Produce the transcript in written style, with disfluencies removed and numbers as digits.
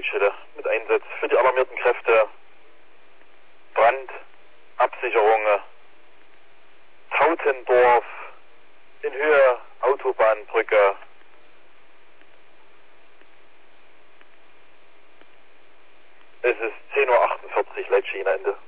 Leitstelle mit Einsatz für die alarmierten Kräfte. Brand, Absicherung, Tautendorf, in Höhe Autobahnbrücke. Es ist 10:48 Uhr, Leitstelle Ende.